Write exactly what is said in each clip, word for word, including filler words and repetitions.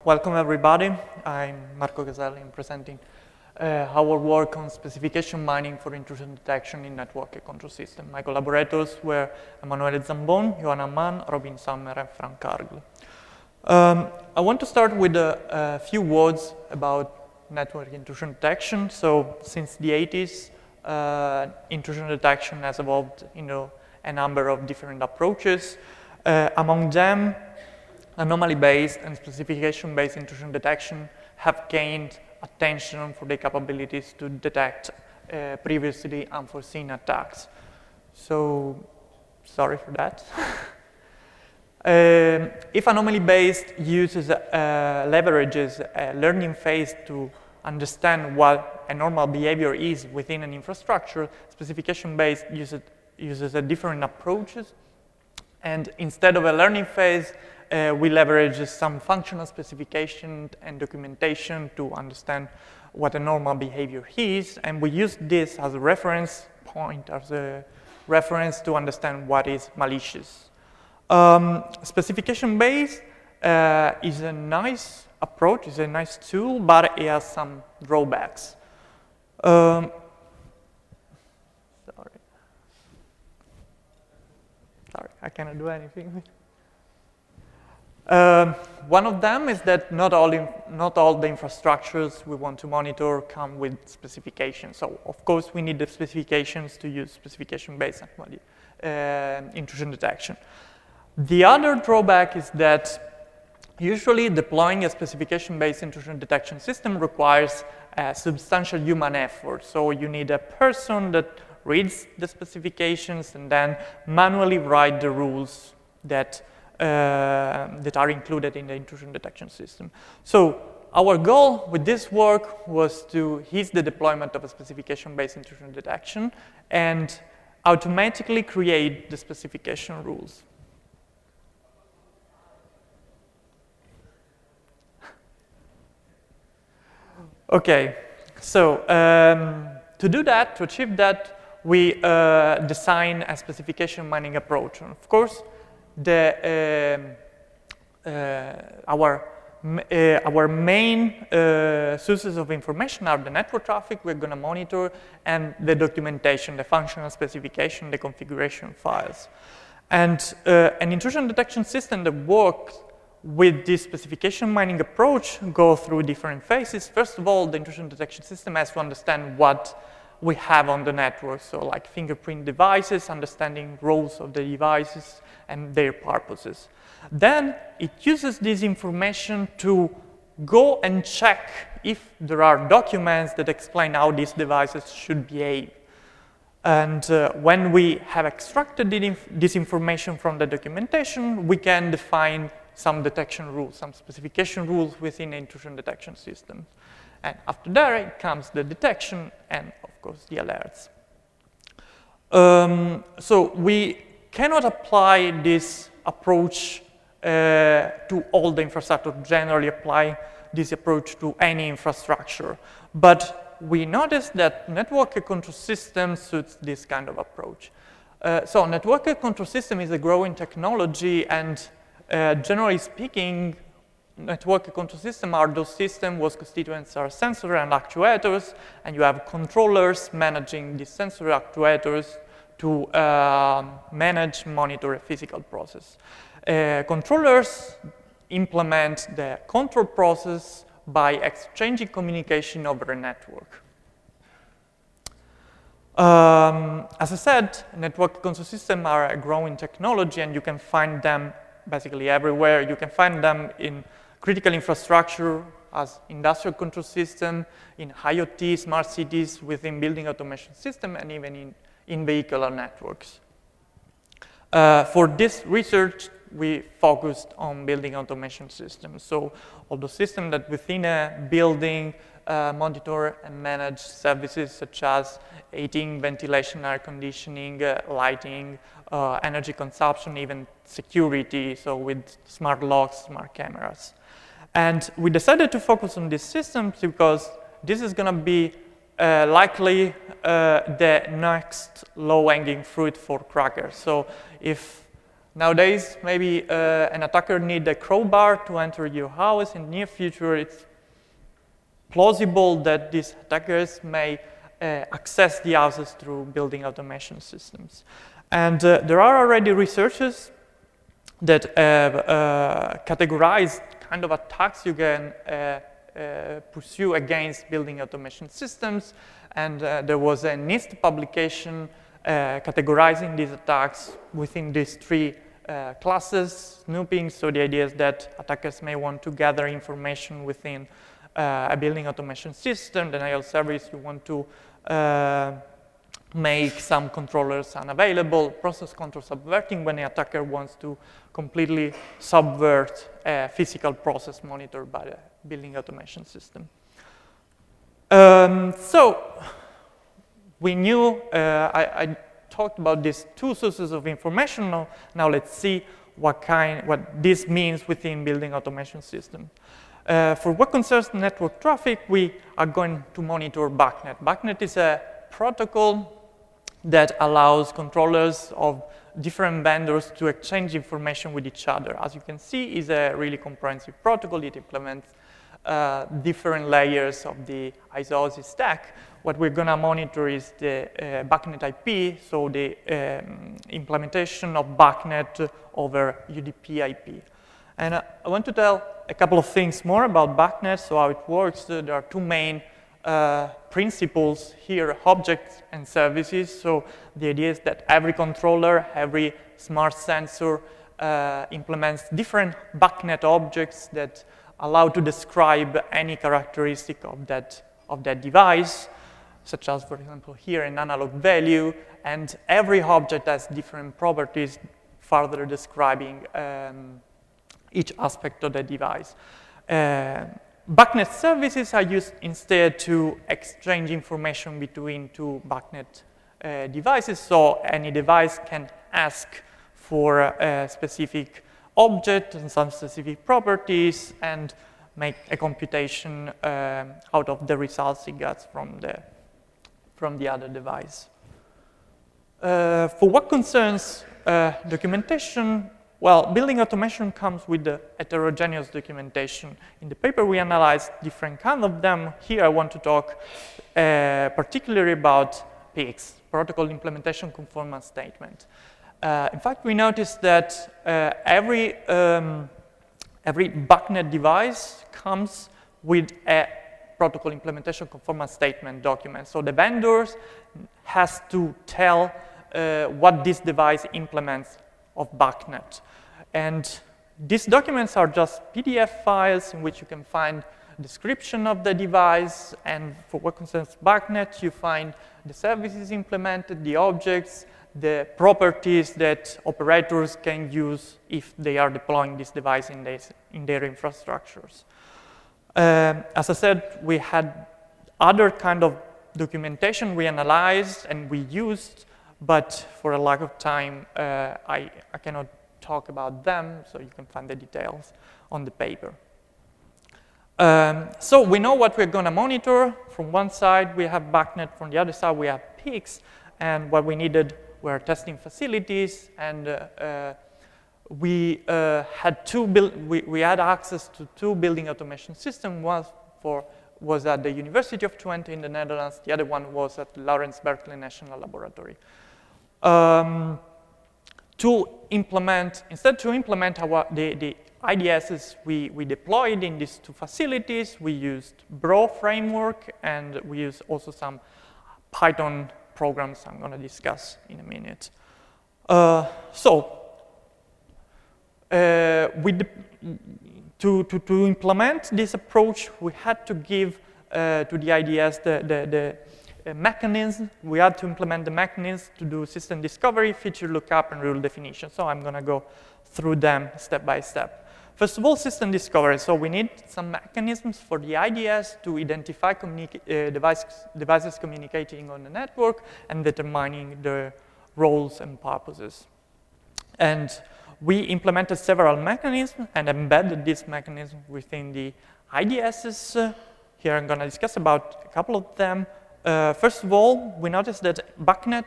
welcome everybody. I'm Marco Caselli. I'm presenting uh, our work on specification mining for intrusion detection in network control system. My collaborators were Emanuele Zambon, Johanna Mann, Robin Sommer, and Frank Kargl. Um, I want to start with a, a few words about network intrusion detection. So since the eighties, uh, intrusion detection has evolved into a number of different approaches. Uh, among them, anomaly-based and specification-based intrusion detection have gained attention for their capabilities to detect uh, previously unforeseen attacks. So, sorry for that. um, if anomaly-based uses uh, leverages a learning phase to understand what a normal behavior is within an infrastructure, specification-based uses, uses a different approaches. And instead of a learning phase, uh, we leverage some functional specification and documentation to understand what a normal behavior is. And we use this as a reference point, as a reference to understand what is malicious. Um, Specification-based uh, is a nice approach, is a nice tool, but it has some drawbacks. Um, sorry. Sorry, I cannot do anything. Um, one of them is that not all, in, not all the infrastructures we want to monitor come with specifications. So, of course, we need the specifications to use specification-based uh, intrusion detection. The other drawback is that usually deploying a specification-based intrusion detection system requires a substantial human effort. So you need a person that reads the specifications and then manually write the rules that, uh, that are included in the intrusion detection system. So our goal with this work was to ease the deployment of a specification-based intrusion detection and automatically create the specification rules. Okay, so um, to do that, to achieve that, we uh, design a specification mining approach. And of course, the, uh, uh, our, uh, our main uh, sources of information are the network traffic we're going to monitor and the documentation, the functional specification, the configuration files. And uh, an intrusion detection system that works with this specification mining approach go through different phases. First of all, the intrusion detection system has to understand what we have on the network, so like fingerprint devices, understanding roles of the devices and their purposes. Then it uses this information to go and check if there are documents that explain how these devices should behave. And uh, when we have extracted this information from the documentation, we can define some detection rules, some specification rules within the intrusion detection system. And after that comes the detection and, of course, the alerts. Um, so we cannot apply this approach uh, to all the infrastructure, generally apply this approach to any infrastructure. But we noticed that network control system suits this kind of approach. Uh, so network control system is a growing technology, and Uh, generally speaking, network control system are those systems whose constituents are sensors and actuators, and you have controllers managing these sensor actuators to uh, manage, monitor a physical process. Uh, controllers implement the control process by exchanging communication over a network. Um, as I said, network control systems are a growing technology, and you can find them basically everywhere. You can find them in critical infrastructure as industrial control system, in IoT, smart cities, within building automation system, and even in, in vehicular networks. Uh, for this research, we focused on building automation systems. So all the systems that within a building uh, monitor and manage services such as heating, ventilation, air conditioning, uh, lighting, uh, energy consumption, even security, so with smart locks, smart cameras. And we decided to focus on these systems because this is going to be uh, likely uh, the next low-hanging fruit for crackers. So if nowadays, maybe uh, an attacker needs a crowbar to enter your house. In the near future, it's plausible that these attackers may uh, access the houses through building automation systems. And uh, there are already researchers that have uh, categorized kind of attacks you can uh, uh, pursue against building automation systems. And uh, there was a NIST publication uh, categorizing these attacks within these three uh, classes, snooping. So the idea is that attackers may want to gather information within uh, a building automation system, denial service, you want to uh, make some controllers unavailable, process control subverting when the attacker wants to completely subvert a physical process monitored by the building automation system. Um, so we knew, uh, I, I talked about these two sources of information. Now, now let's see what kind, what this means within building automation system. Uh, for what concerns network traffic, we are going to monitor BACnet. BACnet is a protocol that allows controllers of different vendors to exchange information with each other. As you can see, it's a really comprehensive protocol. It implements uh, different layers of the isOSI stack. What we're going to monitor is the uh, BACnet I P, so the um, implementation of BACnet over U D P I P. And uh, I want to tell a couple of things more about BACnet, so how it works. Uh, there are two main uh, principles here, objects and services. So the idea is that every controller, every smart sensor uh, implements different BACnet objects that allow to describe any characteristic of that, of that device, such as, for example, here an analog value, and every object has different properties further describing um, each aspect of the device. Uh, BACnet services are used instead to exchange information between two BACnet uh, devices, so any device can ask for a specific object and some specific properties and make a computation um, out of the results it gets from the, from the other device. Uh, for what concerns uh, documentation, well, building automation comes with the heterogeneous documentation. In the paper, we analyzed different kinds of them. Here, I want to talk uh, particularly about P I X, Protocol Implementation Conformance Statement. Uh, in fact, we noticed that uh, every, um, every BACnet device comes with a Protocol Implementation Conformance Statement document. So the vendors has to tell uh, what this device implements of BACnet. And these documents are just P D F files in which you can find a description of the device, and for what concerns BACnet, you find the services implemented, the objects, the properties that operators can use if they are deploying this device in, this, in their infrastructures. Um, as I said, we had other kind of documentation we analyzed and we used, but for a lack of time, uh, I, I cannot talk about them, so you can find the details on the paper. Um, so we know what we're going to monitor. From one side, we have BACnet. From the other side, we have P I X. And what we needed were testing facilities. And uh, uh, we uh, had two build we, we had access to two building automation systems. One for was at the University of Twente in the Netherlands. The other one was at Lawrence Berkeley National Laboratory. Um, to implement, instead to implement our, the, the I D Ss we, we deployed in these two facilities, we used Bro framework, and we used also some Python programs I'm going to discuss in a minute. Uh, so, uh, we to, to, to implement this approach, we had to give uh, to the I D S the, the, the uh, mechanism. We had to implement the mechanism to do system discovery, feature lookup, and rule definition. So I'm going to go through them step by step. First of all, system discovery. So we need some mechanisms for the I D S to identify uh, device, devices communicating on the network and determining the roles and purposes. And we implemented several mechanisms and embedded these mechanisms within the I D Ss. Uh, here I'm going to discuss about a couple of them. Uh, first of all, we noticed that BACnet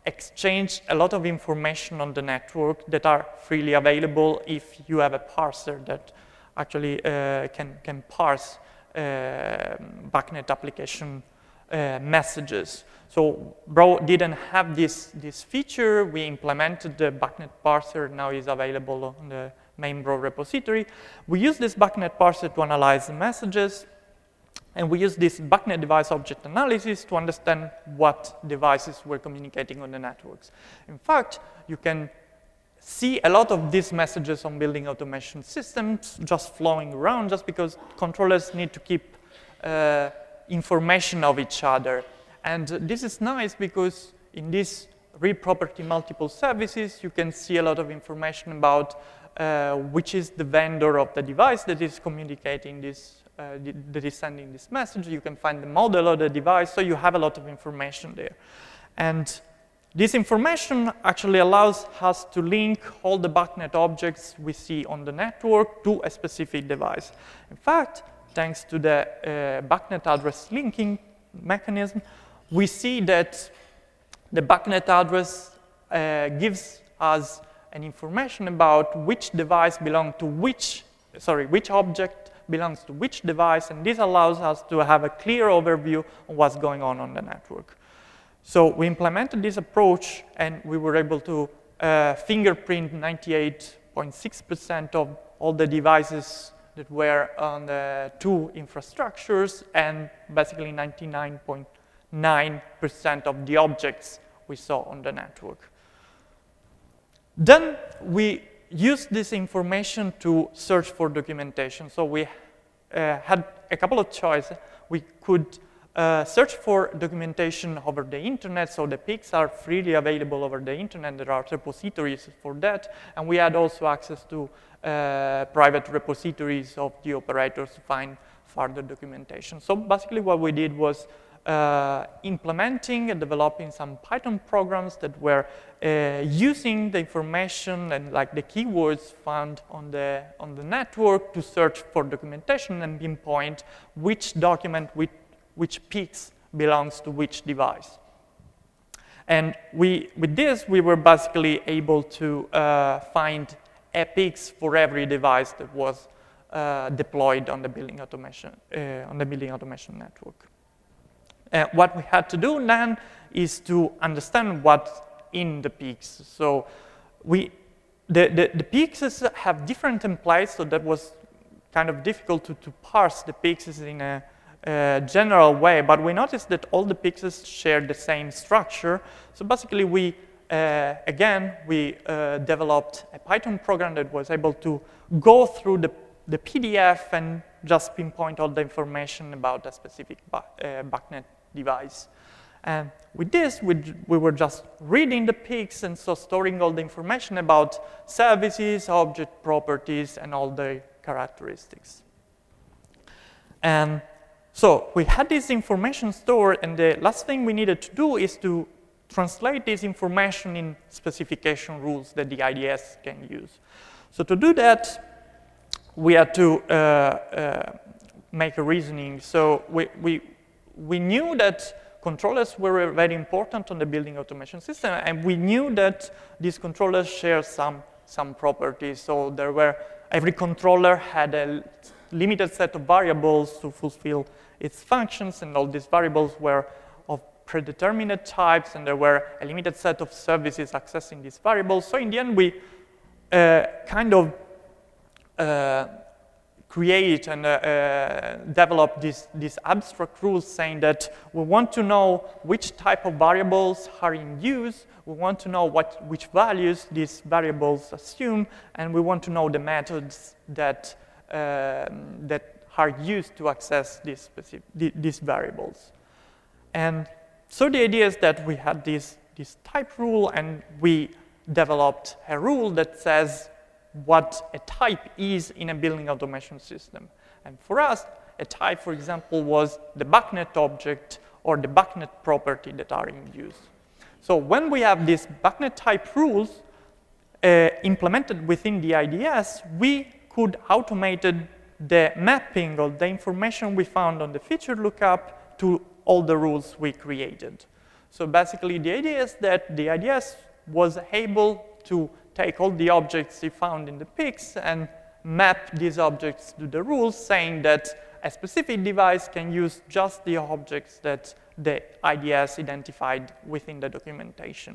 exchange a lot of information on the network that are freely available if you have a parser that actually uh, can, can parse uh, BACnet application uh, messages. So Bro didn't have this, this feature. We implemented the BACnet parser. Now it's available on the main Bro repository. We use this BACnet parser to analyze the messages. And we use this BACnet device object analysis to understand what devices were communicating on the networks. In fact, you can see a lot of these messages on building automation systems just flowing around just because controllers need to keep uh, information of each other. And this is nice because in this read property multiple services, you can see a lot of information about uh, which is the vendor of the device that is communicating this, uh, that is sending this message. You can find the model of the device, so you have a lot of information there. And this information actually allows us to link all the BACnet objects we see on the network to a specific device. In fact, thanks to the uh, BACnet address linking mechanism, we see that the BACnet address uh, gives us an information about which device belongs to which, sorry, which object belongs to which device, and this allows us to have a clear overview of what's going on on the network. So we implemented this approach, and we were able to uh, fingerprint ninety-eight point six percent of all the devices that were on the two infrastructures, and basically ninety-nine point nine percent of the objects we saw on the network. Then we used this information to search for documentation. So we uh, had a couple of choices. We could uh, search for documentation over the internet, so the P I Cs are freely available over the internet. There are repositories for that, and we had also access to uh, private repositories of the operators to find further documentation. So basically what we did was Uh, implementing and developing some Python programs that were uh, using the information and like the keywords found on the on the network to search for documentation and pinpoint which document with which P I Cs belongs to which device. And we with this we were basically able to uh, find a P I C for every device that was uh, deployed on the building automation uh, on the building automation network. Uh, what we had to do then is to understand what's in the P I Cs. So we, the, the, the P I Cs have different templates, so that was kind of difficult to, to parse the P I Cs in a, a general way, but we noticed that all the P I Cs share the same structure. So basically we, uh, again, we uh, developed a Python program that was able to go through the, the P D F and just pinpoint all the information about a specific uh, BACnet device. And with this, we, we were just reading the P I Cs and so storing all the information about services, object properties, and all the characteristics. And so we had this information stored, and the last thing we needed to do is to translate this information in specification rules that the I D S can use. So to do that, we had to uh, uh, make a reasoning. So we, we, we knew that controllers were very important on the building automation system, and we knew that these controllers share some, some properties. So there were, every controller had a limited set of variables to fulfill its functions, and all these variables were of predetermined types, and there were a limited set of services accessing these variables. So in the end, we uh, kind of Uh, create and uh, uh, develop this, these abstract rules saying that we want to know which type of variables are in use, we want to know what, which values these variables assume, and we want to know the methods that, uh, that are used to access these, specific, these variables. And so the idea is that we had this, this type rule, and we developed a rule that says what a type is in a building automation system. And for us, a type, for example, was the BACnet object or the BACnet property that are in use. So when we have these BACnet type rules uh, implemented within the I D S, we could automate the mapping of the information we found on the feature lookup to all the rules we created. So basically, the idea is that the I D S was able to take all the objects it found in the pics and map these objects to the rules, saying that a specific device can use just the objects that the I D S identified within the documentation.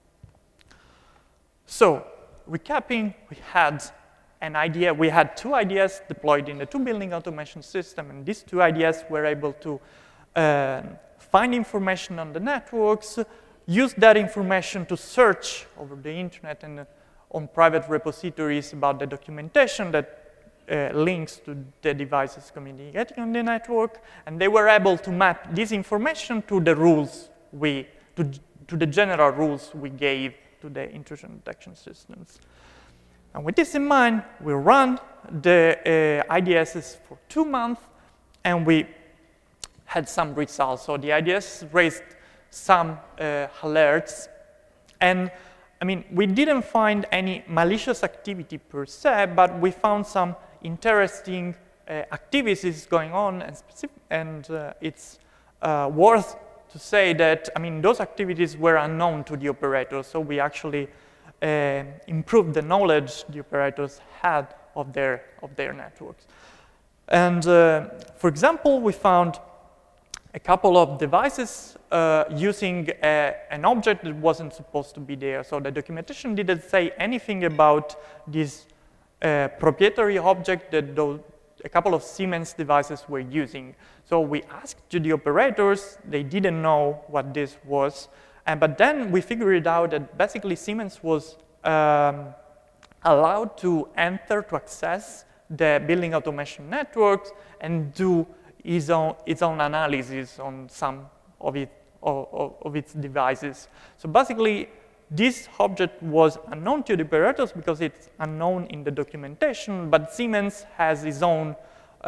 So, recapping, we had an idea, we had two I D S deployed in the two building automation system, and these two I D S were able to uh, find information on the networks, use that information to search over the internet and uh, on private repositories about the documentation that uh, links to the devices communicating on the network, and they were able to map this information to the rules we, to, to the general rules we gave to the intrusion detection systems. And with this in mind, we ran the uh, I D Ss for two months, and we had some results. So the I D S raised some uh, alerts, and I mean, we didn't find any malicious activity per se, but we found some interesting uh, activities going on, and, and uh, it's uh, worth to say that, I mean, those activities were unknown to the operators, so we actually uh, improved the knowledge the operators had of their, of their networks. And uh, for example, we found a couple of devices uh, using a, an object that wasn't supposed to be there. So the documentation didn't say anything about this uh, proprietary object that those, a couple of Siemens devices were using. So we asked to the operators, they didn't know what this was, and, but then we figured out that basically Siemens was um, allowed to enter, to access the building automation networks and do its own, its own analysis on some of, it, of, of its devices. So basically, this object was unknown to the operators because it's unknown in the documentation, but Siemens has its own, um,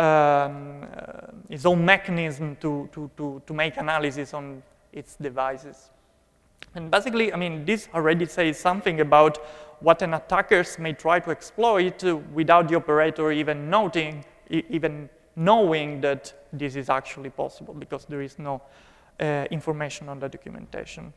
uh, its own mechanism to, to, to, to make analysis on its devices. And basically, I mean, this already says something about what an attackers may try to exploit uh, without the operator even noting, e even knowing that this is actually possible, because there is no uh, information on the documentation.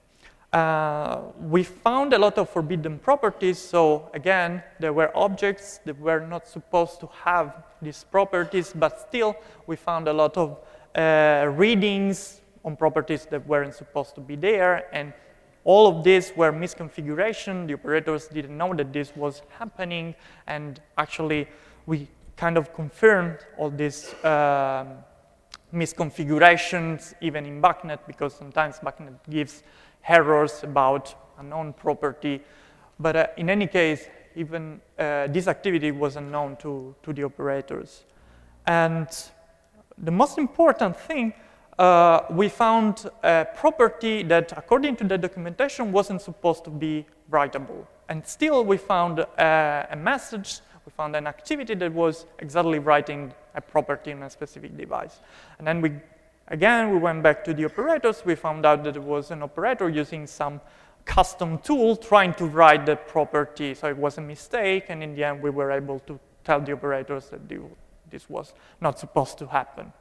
Uh, we found a lot of forbidden properties, so again, there were objects that were not supposed to have these properties, but still we found a lot of uh, readings on properties that weren't supposed to be there, and all of these were misconfiguration. The operators didn't know that this was happening, and actually we kind of confirmed all these um, misconfigurations even in BACnet, because sometimes BACnet gives errors about unknown property. But uh, in any case, even uh, this activity was unknown to, to the operators. And the most important thing, uh, we found a property that, according to the documentation, wasn't supposed to be writable. And still, we found a, a message, we found an activity that was exactly writing a property in a specific device. And then we Again, we went back to the operators. We found out that it was an operator using some custom tool trying to write the property. So it was a mistake, and in the end, we were able to tell the operators that this was not supposed to happen.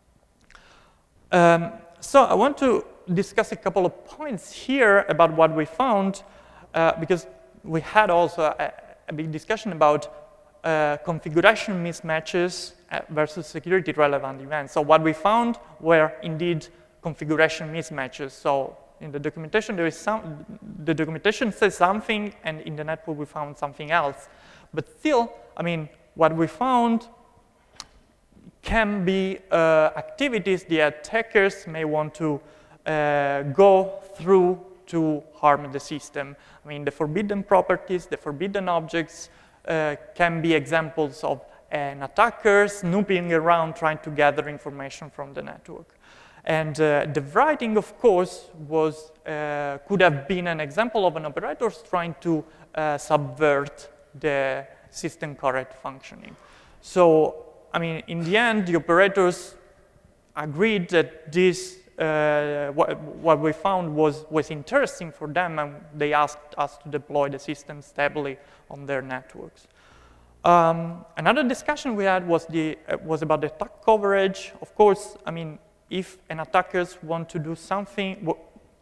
Um, so I want to discuss a couple of points here about what we found, uh, because we had also a, a big discussion about uh, configuration mismatches versus security relevant events. So what we found were indeed configuration mismatches. So in the documentation, there is some, the documentation says something, and in the network we found something else. But still, I mean, what we found can be uh, activities the attackers may want to uh, go through to harm the system. I mean, the forbidden properties, the forbidden objects uh, can be examples of an attacker snooping around trying to gather information from the network. And uh, the writing, of course, was, uh, could have been an example of an operator trying to uh, subvert the system correct functioning. So, I mean, in the end, the operators agreed that this, uh, what, what we found was, was interesting for them, and they asked us to deploy the system stably on their networks. Um, another discussion we had was, the, uh, was about the attack coverage. Of course, I mean, if an attackers want to do something,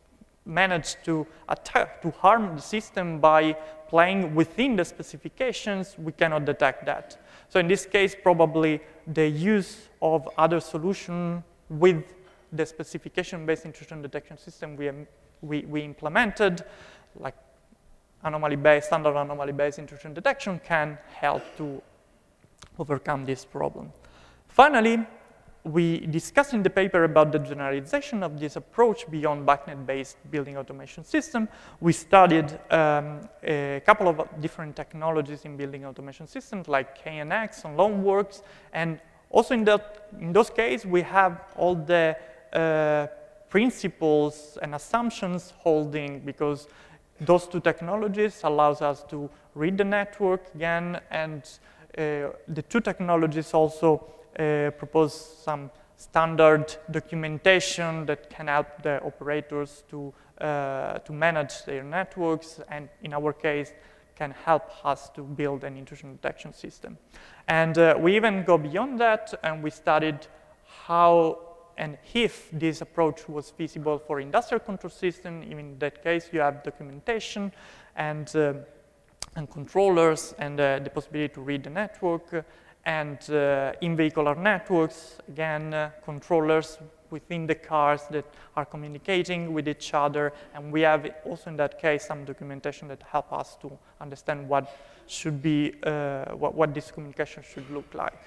manage to attack, to harm the system by playing within the specifications, we cannot detect that. So in this case, probably the use of other solution with the specification-based intrusion detection system we, we, we implemented, like anomaly-based, standard anomaly-based intrusion detection, can help to overcome this problem. Finally, we discussed in the paper about the generalization of this approach beyond BACnet-based building automation system. We studied um, a couple of different technologies in building automation systems, like K N X and Loanworks, and also in, that, in those cases, we have all the uh, principles and assumptions holding, because those two technologies allows us to read the network again, and uh, the two technologies also Uh, propose some standard documentation that can help the operators to, uh, to manage their networks, and in our case, can help us to build an intrusion detection system. And uh, we even go beyond that, and we studied how and if this approach was feasible for industrial control system. In that case, you have documentation and, uh, and controllers, and uh, the possibility to read the network. Uh, and uh, in-vehicular networks, again, uh, controllers within the cars that are communicating with each other, and we have also in that case some documentation that help us to understand what should be, uh, what, what this communication should look like.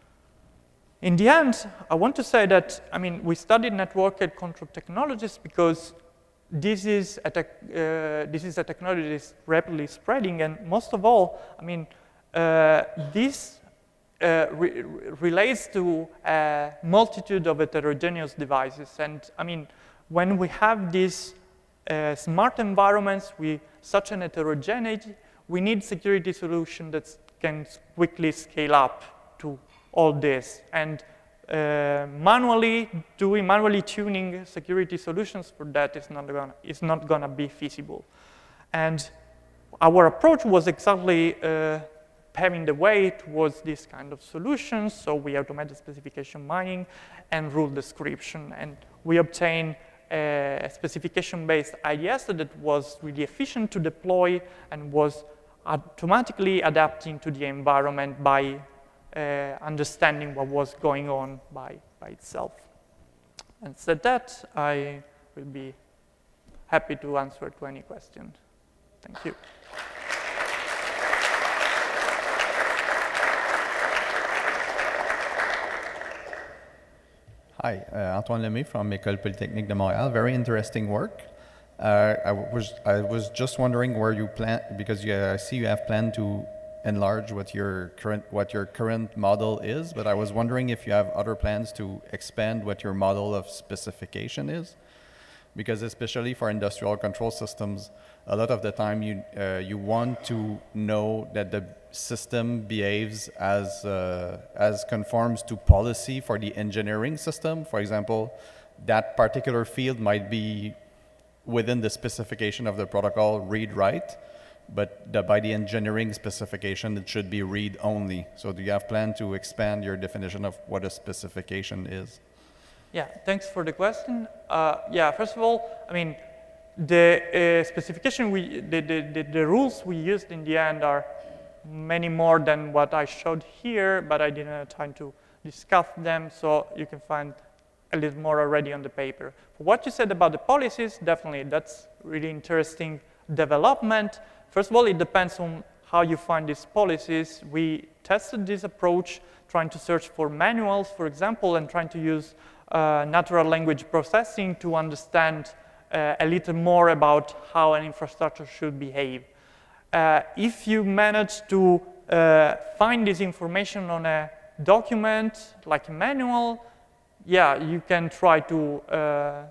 In the end, I want to say that, I mean, we studied networked control technologies because this is a, tech, uh, this is a technology that is rapidly spreading, and most of all, I mean, uh, this Uh, re relates to a multitude of heterogeneous devices. And I mean, when we have these uh, smart environments with such an heterogeneity, we need security solution that can quickly scale up to all this. And uh, manually doing, manually tuning security solutions for that is not gonna, is not gonna be feasible. And our approach was exactly uh, paving the way towards this kind of solutions. So we automated specification mining and rule description. And we obtained a specification-based I D S that was really efficient to deploy and was automatically adapting to the environment by uh, understanding what was going on by, by itself. And said that, I will be happy to answer to any questions. Thank you. Hi, uh, Antoine Lemay from École Polytechnique de Montréal. Very interesting work. Uh, I was I was just wondering where you plan, because you, I see you have planned to enlarge what your current what your current model is, but I was wondering if you have other plans to expand what your model of specification is, because especially for industrial control systems, a lot of the time you uh, you want to know that the system behaves as uh, as conforms to policy for the engineering system. For example, that particular field might be within the specification of the protocol read-write, but the, by the engineering specification, it should be read-only. So do you have plan to expand your definition of what a specification is? Yeah, thanks for the question. Uh, yeah, first of all, I mean, the uh, specification, we, the, the, the, the rules we used in the end are many more than what I showed here, but I didn't have time to discuss them, so you can find a little more already on the paper. For what you said about the policies, definitely, that's really interesting development. First of all, it depends on how you find these policies. We tested this approach, trying to search for manuals, for example, and trying to use uh, natural language processing to understand uh, a little more about how an infrastructure should behave. Uh, if you manage to uh, find this information on a document, like a manual, yeah, you can try to, uh,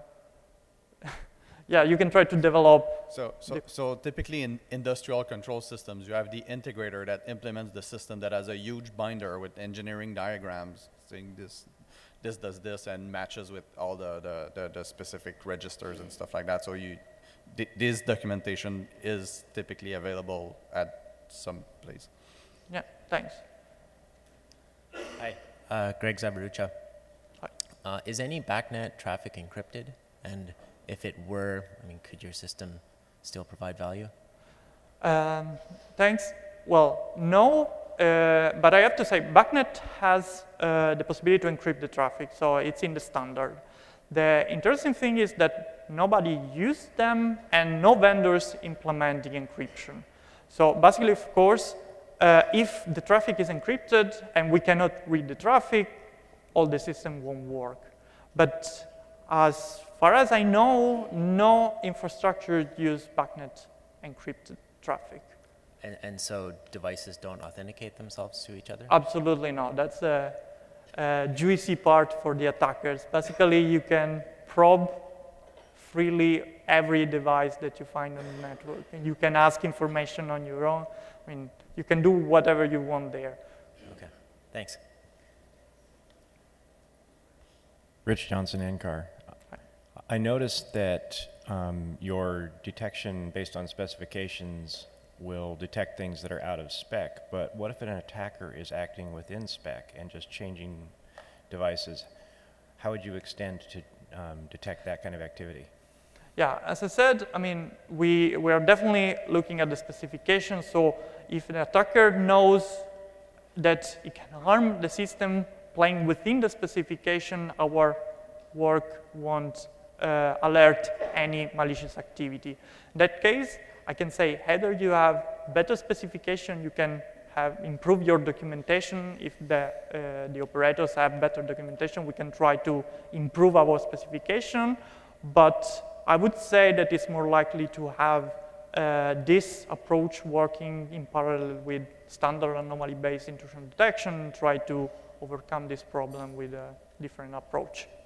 yeah, you can try to develop. So, so, so typically in industrial control systems, you have the integrator that implements the system that has a huge binder with engineering diagrams saying this, this does this and matches with all the, the, the, the specific registers and stuff like that. So you, this documentation is typically available at some place. Yeah, thanks. Hi, uh, Greg Zabarucha. Hi. Uh, is any BACnet traffic encrypted? And if it were, I mean, could your system still provide value? Um, thanks. Well, no, uh, but I have to say, BACnet has uh, the possibility to encrypt the traffic, so it's in the standard. The interesting thing is that nobody used them and no vendors implement the encryption. So basically, of course, uh, if the traffic is encrypted and we cannot read the traffic, all the system won't work. But as far as I know, no infrastructure use BACnet encrypted traffic. And, and so devices don't authenticate themselves to each other? Absolutely not. That's the uh, juicy part for the attackers. Basically, you can probe freely every device that you find on the network. And you can ask information on your own. I mean, you can do whatever you want there. Okay, thanks. Rich Johnson, N C A R. I noticed that um, your detection based on specifications will detect things that are out of spec, but what if an attacker is acting within spec and just changing devices? How would you extend to um, detect that kind of activity? Yeah, as I said, I mean, we, we are definitely looking at the specification, so if an attacker knows that it can harm the system playing within the specification, our work won't uh, alert any malicious activity. In that case, I can say either you have better specification, you can have improve your documentation. If the, uh, the operators have better documentation, we can try to improve our specification. But I would say that it's more likely to have uh, this approach working in parallel with standard anomaly-based intrusion detection and try to overcome this problem with a different approach.